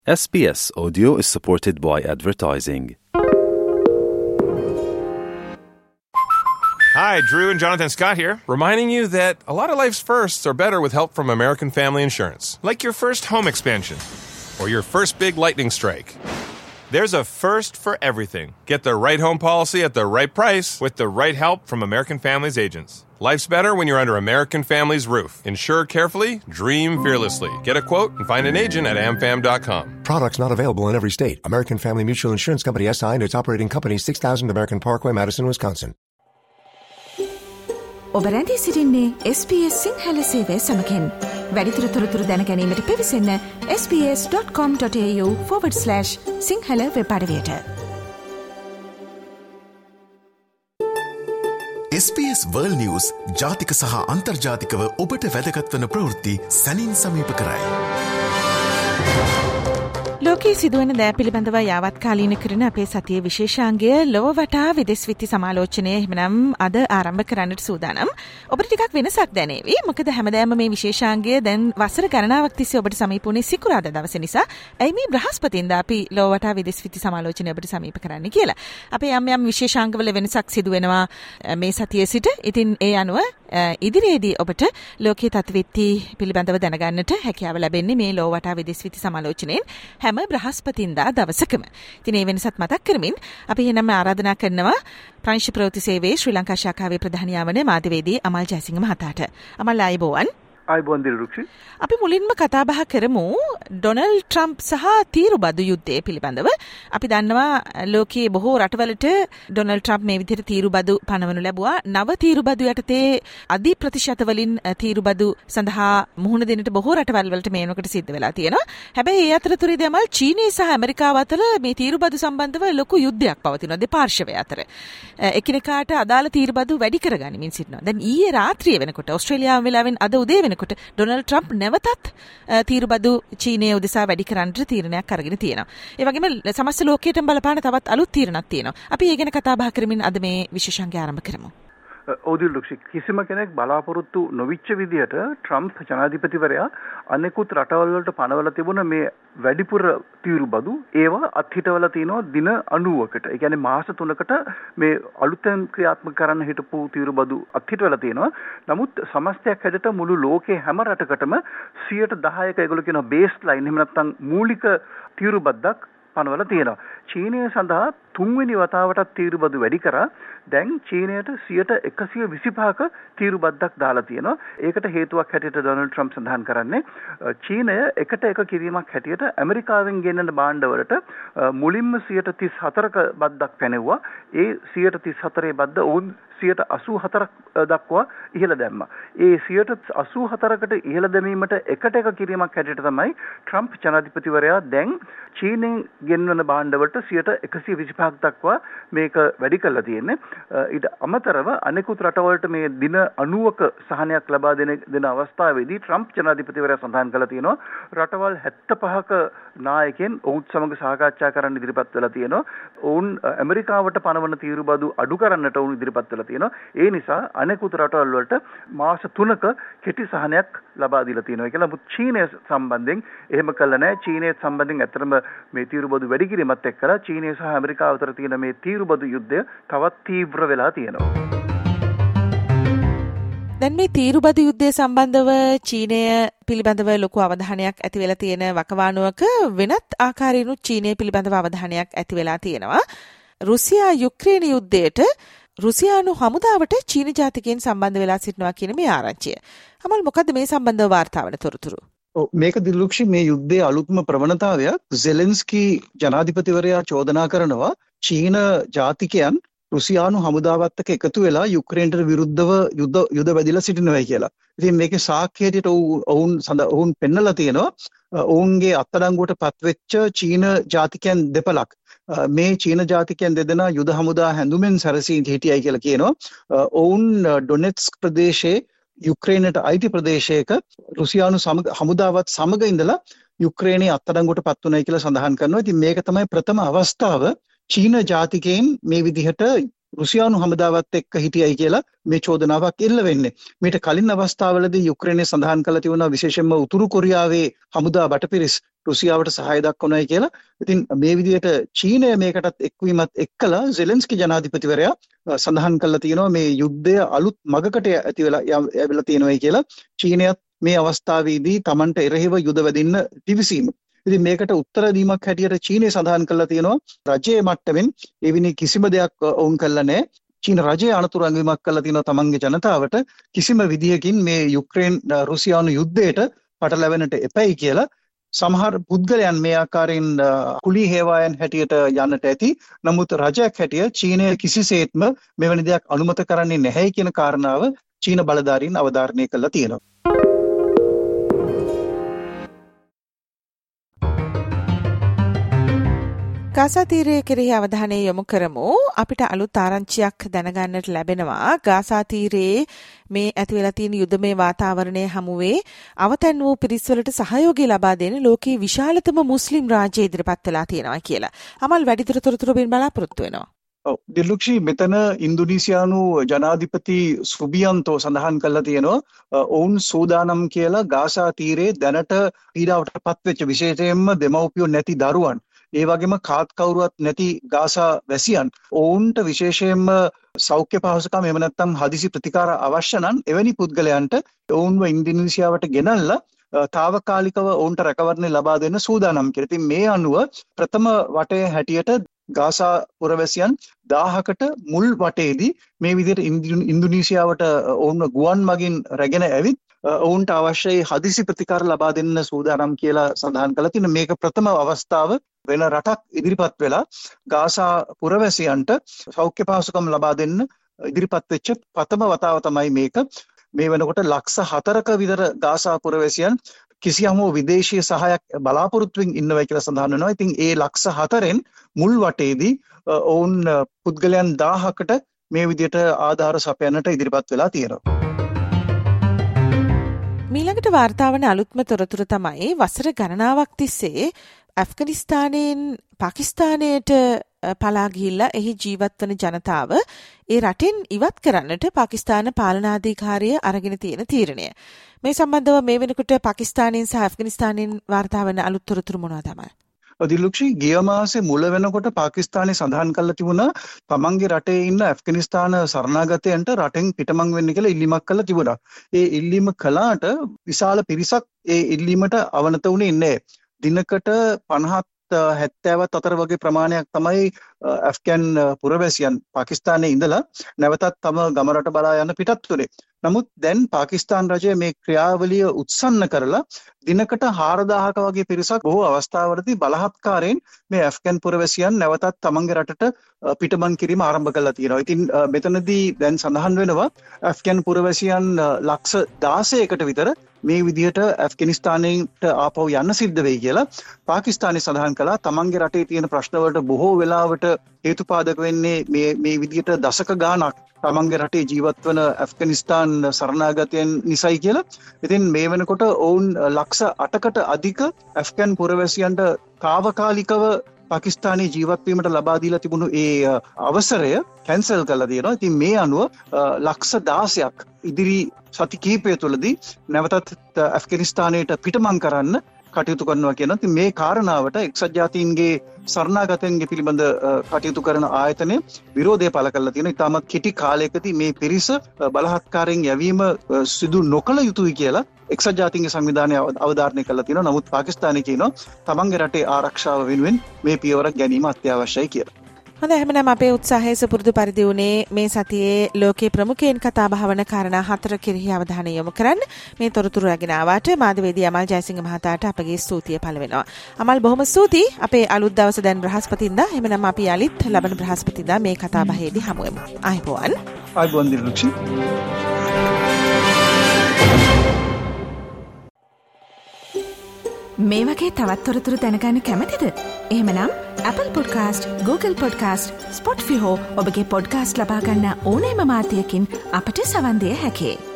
SBS Audio is supported by advertising. Hi, Drew and Jonathan Scott here, reminding you that a lot of life's firsts are better with help from American Family Insurance. Like your first home expansion or your first big lightning strike. There's a first for everything. Get the right home policy at the right price with the right help from American Family's agents. Life's better when you're under American Family's roof. Insure carefully, dream fearlessly. Get a quote and find an agent at amfam.com. Products not available in every state. American Family Mutual Insurance Company SI and its operating company 6000 American Parkway, Madison, Wisconsin. ඔබ රැඳී සිටින්නේ SBS Sinhala සේවය සමගින්. වැඩිදුර තොරතුරු දැනගැනීමට පිවිසන්න sbs.com.au/සිංහල වෙබ් අඩවියට. SBS World News ජාතික සහ අන්තර්ජාතිකව ඔබට වැදගත් වන ප්‍රවෘත්ති සැනින් සමීප කරයි. ලෝකයේ සිදුවන දෑ පිළිබඳව යාවත්කාලීන කරන අපේ සතිය විශේෂාංගය ලොව වටා විදෙස් විත්ති සමාලෝචනය එහෙමනම් අද ආරම්භ කරන්නට සූදානම්. ඔබට ටිකක් වෙනසක් දැනේවි. මොකද හැමදාම මේ විශේෂාංගය දැන් වසර ගණනාවක් තිස්සේ ඔබට සමීප වුණේ සිකුරාදා දවසේ නිසා. එයි මේ බ්‍රහස්පතින්දා අපි ලොව වටා විදෙස් විත්ති සමාලෝචනය ඔබට සමීප කරන්න කියලා. අපේ යම් විශේෂාංගවල වෙනසක් සිදු වෙනවා මේ සතියේ සිට. ඉතින් ඒ අනුව ඉදිරියේදී ඔබට ලෝකයේ තත්ත්වවිත්ති පිළිබඳව දැනගන්නට හැකියාව ලැබෙන්නේ මේ ලොව වටා විදෙස් විත්ති සමාලෝචනයෙන් හැම බ්‍රහස්පතින්දා දවසකම. ඉතින් මේ වෙනසත් මතක් කරමින් අපි එනම ආරාධනා කරනවා ප්‍රංශ ප්‍රවෘත්ති සේවයේ ශ්‍රී ලංකා ශාඛාවේ ප්‍රධානියා වන මාධ්‍යවේදී අමල් ජයසිංහ මහතාට. අමල් ආයුබෝවන්. ආයුබෝවන් දිරුක්ෂි. අපි මුලින්ම කතා බහ කරමු ඩොනල්ඩ් ට්‍රම්ප් සහ තීරුබදු යුද්ධය පිළිබඳව. අපි දන්නවා ලෝකයේ බොහෝ රටවලට ඩොනල්ඩ් ට්‍රම්ප් මේ විදිහට තීරුබදු පනවනු ලැබුවා. නව තීරුබදු යටතේ අධි ප්‍රතිශත වලින් තීරුබදු සඳහා මුහුණ දෙන්නට බොහෝ රටවල් වලට මේ වෙනකොට සිද්ධ වෙලා තියෙනවා. හැබැයි ඒ අතරතුරේදී අමල් චීනය සහ ඇමරිකාව අතර මේ තීරුබදු සම්බන්ධව ලොකු යුද්ධයක් පවතිනවා දෙපාර්ශ්වය අතර. එකිනෙකාට අදාළ තීරුබදු වැඩි කරගනිමින් සිටිනවා. දැන් ඊයේ රාත්‍රියේ වෙනකොට ඕස්ට්‍රේලියාව වෙලාවෙන් අද උදේ වෙනකොට ඩොනල්ඩ් ට්‍රම්ප් නැවතත් තීරුබදු චීනයේ උදෙසා වැඩි කරන්නට තීරණයක් අරගෙන තියෙනවා. ඒ වගේම සමස්ත ලෝකයටම බලපාන තවත් අලුත් තීරණක් තියෙනවා. අපි ඒ ගැන කතා බහ කරමින් අද මේ විශේෂාංගය ආරම්භ කරමු. ඕදිල්ලුක්ෂි කිසිම කෙනෙක් බලාපොරොත්තු නොවිච්ච විදිහට ට්‍රම්ප් ජනාධිපතිවරයා අනෙකුත් රටවල් වලට පනවලා තිබුණ මේ වැඩිපුර තීරුබදු ඒවා අත්හිටවලා තිනවා දින 90කට. ඒ කියන්නේ මාස 3කට මේ අලුතෙන් ක්‍රියාත්මක කරන්න හිටපු තීරුබදු අත්හිටවලා තිනවා. නමුත් සමස්තයක් හැදට මුළු ලෝකේ හැම රටකටම 10%ක ඒගොල්ලෝ කියන බේස් ලයින් එහෙම නැත්නම් මූලික තීරුබද්දක් පනවලා තියෙනවා. චීනය සඳහා තුන්වෙනි වතාවටත් තීරුබදු වැඩි කරා. දැන් චීනයට 125ක තීරුබද්දක් දාලා තියෙනවා. ඒකට හේතුවක් හැටියට ඩොනල්ඩ් ට්‍රම්ප් සඳහන් කරන්නේ චීනය එකට එක කිරීමක් හැටියට ඇමරිකාවෙන් ගෙන්නන භාණ්ඩවලට මුලින්ම 134ක බද්දක් පැනෙවුවා. ඒ 134 බද්ද ඔවුන් 84ක් දක්වා ඉහළ දැම්මා. ඒ 84කට ඉහළ දැමීමට එකට එක කිරීමක් හැටියට තමයි ට්‍රම්ප් ජනාධිපතිවරයා දැන් චීනෙන් ගෙන්වන භාණ්ඩවලට 125ක් දක්වා මේක වැඩි කරලා තියෙන්නේ. ඊට අමතරව අනෙකුත් රටවලට මේ දින 90ක සහනයක් ලබා දෙන අවස්ථාවේදී ට්‍රම්ප් ජනාධිපතිවරයා සඳහන් කළා තියෙනවා රටවල් 75ක නායකයන් ඔවුන් සමග සාකච්ඡා කරන්න ඉදිරිපත් වෙලා තියෙනවා. ඔවුන් ඇමරිකාවට පනවන තීරුබදු අඩු කරන්නට ඔවුන් ඉදිරිපත් වෙලා තියෙනවා. ඒ නිසා අනෙකුත් රටවල් වලට මාස 3ක කෙටි සහනයක් ලබා දීලා තියෙනවා කියලා. මුත් චීනය සම්බන්ධයෙන් එහෙම කළා නැහැ. චීනය සම්බන්ධයෙන් ඇත්තටම මේ තීරුබදු වැඩි කිරීමත් එක්කලා චීනය සහ ඇමරිකාව අතර තියෙන මේ තීරුබදු යුද්ධය තවත් තීව්‍ර වෙලා තියෙනවා. දැන් මේ තීරුබදු යුද්ධය සම්බන්ධව චීනය පිළිබඳව ලොකු අවධානයක් ඇති වෙලා තියෙන වකවානුවක වෙනත් ආකාරයකින් චීනය පිළිබඳව අවධානයක් ඇති වෙලා තියෙනවා. රුසියා යුක්‍රේන යුද්ධයට රුසියානු හමුදාවට චීන ජාතිකයන් සම්බන්ධ වෙලා සිටිනවා කියන මේ ආරංචිය. අමල් මොකද්ද මේ සම්බන්ධව වාර්තා වන තොරතුරු? මේක දිලුක්ෂි මේ යුද්ධයේ අලුත්ම ප්‍රවණතාවයක්. zelensky ජනාධිපතිවරයා චෝදනා කරනවා චීන ජාතිකයන් රුසියානු හමුදාවත් එක්ක එකතු වෙලා යුක්‍රේනට විරුද්ධව යුද වැදිලා සිටිනවා කියලා. ඉතින් මේකේ සාක්ෂියට ඔවුන් පෙන්නලා තියෙනවා ඔවුන්ගේ අත්අඩංගුවට පත්වෙච්ච චීන ජාතිකයන් දෙපළක්. මේ චීන ජාතිකයන් දෙදෙනා යුද හමුදා හැඳුමෙන් සැරසී හිටියයි කියලා කියනවා. ඔවුන් ඩොනෙට්ස්ක් ප්‍රදේශයේ යුක්‍රේනට අයිති ප්‍රදේශයක රුසියානු හමුදාවත් සමග ඉඳලා යුක්‍රේනයේ අත්අඩංගුවට පත් වුණයි කියලා සඳහන් කරනවා. ඉතින් මේක තමයි ප්‍රථම අවස්ථාව චීන ජාතිකයන් මේ විදිහට රුසියානු හමුදාවත් එක්ක හිටියයි කියලා මේ චෝදනාවක් එල්ල වෙන්නේ. මීට කලින් අවස්ථාවලදී යුක්‍රේනය සඳහන් කළ තිබුණා විශේෂයෙන්ම උතුරු කොරියාවේ හමුදා බටපිරිස් රුසියාවට සහාය දක්වනවායි කියලා. ඉතින් මේ විදිහට චීනය මේකටත් එක්වීමත් එක්කලා zelensky ජනාධිපතිවරයා සඳහන් කළා තියෙනවා මේ යුද්ධය අලුත් මගකට ඇති වෙලා යවිලා තියෙනවායි කියලා. චීනයත් මේ අවස්ථාවේදී Tamanට එරෙහිව යුද වැදින්න පිවිසීම. ඉතින් මේකට උත්තර දීමක් හැටියට චීනය සඳහන් කළා තියෙනවා රජයේ මට්ටමින් එවැනි කිසිම දෙයක් වුන් කළා නැහැ. චීන රජය අනතුරු අංගවීමක් කළා තියෙනවා තමන්ගේ ජනතාවට කිසිම විදියකින් මේ යුක්‍රේන් රුසියානු යුද්ධයට පටලැවෙන්නට එපැයි කියලා. සමහර පුද්ගලයන් මේ ආකාරයෙන් කුලී හේවායන් හැටියට යන්නට ඇති. නමුත් රජයක් හැටියට චීනය කිසිසේත්ම මෙවැනි දෙයක් අනුමත කරන්නේ නැහැ කියන කාරණාව චීන බලධාරීන් අවධාරණය කළා තියෙනවා. ගාසා තීරයේ කෙරෙහි අවධානය යොමු කරමු. අපිට අලුත් ආරංචියක් දැනගන්නට ලැබෙනවා. ගාසා තීරයේ මේ ඇති වෙලා තියෙන යුද්ධමය වාතාවරණය හමුවේ අවතැන් වූ පිරිස්වලට සහයෝගය ලබා දෙන ලෝකයේ විශාලතම මුස්ලිම් රාජ්‍ය ඉදිරිපත් වෙලා තියෙනවා කියලා. අමල් වැඩිදුර තොරතුරු බලාපොරොත්තු වෙනවා. දිල්ලුක්ෂි මෙතන ඉන්දුනීසියානු ජනාධිපති සුබියන්තෝ සඳහන් කළා තියෙනවා ඔවුන් සූදානම් කියලා ගාසා තීරයේ දැනට පීඩාවට පත්වෙච්ච විශේෂයෙන්ම දෙමව්පියෝ නැති දරුවන් ඒ වගේම කාත් කවුරුවත් නැති ගාසා වැසියන් ඔවුන්ට විශේෂයෙන්ම සෞඛ්‍ය පහසුකම් එහෙම නැත්නම් හදිසි ප්‍රතිකාර අවශ්‍ය නම් එවැනි පුද්ගලයන්ට ඔවුන්ව ඉන්දුනීසියාවට ගෙනල්ලා తాවකාලිකව ඔවුන්ට රැකවරණය ලබා දෙන්න සූදානම් කියලා. ඉතින් මේ අනුව ප්‍රථම වටේ හැටියට ගාසා පුරවැසියන් 1000කට මුල් වටේදී මේ විදිහට ඉන්දුනීසියාවට ඔවුන්ව ගුවන් මගින් රැගෙන ඇවිත් ඔවුන්ට අවශ්‍ය හදිසි ප්‍රතිකාර ලබා දෙන්න සූදානම් කියලා සඳහන් කළා. තින මේක ප්‍රථම අවස්ථාව වෙන රටක් ඉදිරිපත් වෙලා ගාසා පුරවැසියන්ට සෞඛ්‍ය පහසුකම් ලබා දෙන්න ඉදිරිපත් වෙච්ච ප්‍රථම වතාව තමයි මේක. මේ වෙනකොට ලක්ෂ 4ක විතර ගාසා පුරවැසියන් කිසියම් විදේශීය සහායක් බලාපොරොත්තුෙන් ඉන්නවා කියලා සඳහන් වෙනවා. ඉතින් ඒ ලක්ෂ 4න් මුල් වටේදී ඔවුන් පුද්ගලයන් 1000කට මේ විදිහට ආධාර සපයන්නට ඉදිරිපත් වෙලා තියෙනවා. මීළඟට වාර්තාවන අලුත්ම තොරතුරු තමයි වසර ගණනාවක් තිස්සේ ඇෆ්ගනිස්තානයෙන් පාකිස්තානයට පලා ගිහිල්ලා එහි ජීවත් වන ජනතාව ඒ රටෙන් ඉවත් කරන්නට පාකිස්තාන පාලනාධිකාරිය අරගෙන තියෙන තීරණය. මේ සම්බන්ධව මේ වෙනකොට පාකිස්තානයෙන් සහ ඇෆ්ගනිස්තානයෙන් වාර්තා වන අලුත් තොරතුරු මොනවද තමයි? දිලුක්ෂි ගිය මාසේ මුල වෙනකොට පාකිස්තානයේ සඳහන් කළා තිබුණා තමන්ගේ රටේ ඉන්න ඇෆ්ගනිස්තාන සරණාගතයන්ට රටෙන් පිටමං වෙන්න කියලා ඉල්ලීමක් කළා තිබුණා. ඒ ඉල්ලීම කළාට විශාල පිරිසක් ඒ ඉල්ලීමට අවනත වුණේ නැහැ. දිනකට 50-70ත් අතර වගේ ප්‍රමාණයක් තමයි ඇෆ්ගන් පුරවැසියන් පාකිස්තානයේ ඉඳලා නැවතත් තම ගම රට බලා යන පිටත් වුණේ. නමුත් දැන් පාකිස්තාන රජය මේ ක්‍රියාවලිය උත්සන්න කරලා දිනකට 4000ක වගේ පිරිසක් බොහෝ අවස්ථාවලදී බලහත්කාරයෙන් මේ ඇෆ්ගන් පුරවැසියන් නැවතත් තමන්ගේ රටට පිටමන් කිරීම ආරම්භ කළා තියෙනවා. ඉතින් මෙතනදී දැන් සඳහන් වෙනවා ඇෆ්ගන් පුරවැසියන් ලක්ෂ 16කට විතර මේ විදිහට ඇෆ්ගනිස්තානයට ආපහු යන්න සිද්ධ වෙයි කියලා පාකිස්තානයේ සඳහන් කළා. තමන්ගේ රටේ තියෙන ප්‍රශ්න වලට බොහෝ වෙලාවට හේතුපාදක වෙන්නේ මේ විදිහට දශක ගාණක් තමන්ගේ රටේ ජීවත් වන ඇෆ්ගනිස්තාන් සරණාගතයන් නිසයි කියලා. ඉතින් මේ වෙනකොට ඔවුන් ලක්ෂ 8කට අධික ඇෆ්ගන් පුරවැසියන්ට తాවකාලිකව පාකිස්තානයේ ජීවත් වීමට ලබා දීලා තිබුණු ඒ අවසරය කැන්සල් කරලා තියෙනවා. ඉතින් මේ අනුව ලක්ෂ 16ක් ඉදිරි සති කිහිපය තුළදී නැවතත් ඇෆ්ගනිස්තානයට පිටමං කරන්න කටයුතු කරනවා කියනවා. ඉතින් මේ කාරණාවට එක්සත් ජාතීන්ගේ සරණාගතයන්ගේ පිළිබඳ කටයුතු කරන ආයතනය විරෝධය පළ කරලා තියෙනවා. ඉතාමත් කෙටි කාලයකදී මේ පිරිස බලහත්කාරයෙන් යැවීම සිදු නොකළ යුතුයි කියලා එක්සත් ජාතීන්ගේ සංවිධානය අවධාරණය කරලා තියෙනවා. නමුත් පාකිස්තානයේ කියනවා තමන්ගේ රටේ ආරක්ෂාව වෙනුවෙන් මේ පියවරක් ගැනීම අත්‍යවශ්‍යයි කියලා. හොඳයි, එහෙනම් අපේ උත්සාහය සුපුරුදු පරිදි උනේ මේ සතියේ ලෝකයේ ප්‍රමුඛයෙන් කතා බහ වන කාරණා 4 කෙරෙහි අවධානය යොමු කරන්න. මේ තොරතුරු රැගෙන ආවට මාධ්‍යවේදී අමල් ජයසිංහ මහතාට අපගේ ස්තුතිය පළ වෙනවා. අමල් බොහොම ස්තුතියි. අපේ අලුත් දවස දැන් බ්‍රහස්පතින්දා. එහෙනම් අපි යලිත් ලබන බ්‍රහස්පතින්දා මේ කතා බහේදී හමු වෙමු. ආයිබෝවන්. ආයිබෝවන් දිලුක්ෂි. මේ වගේ තවත් තොරතුරු දැනගන්න කැමතිද? එහෙමනම් Apple Podcast, Google Podcast, Spotify හෝ ඔබගේ podcast ලබා ගන්න ඕනෑම මාධ්‍යයකින් අපට සවන් දෙන්න හැකියි.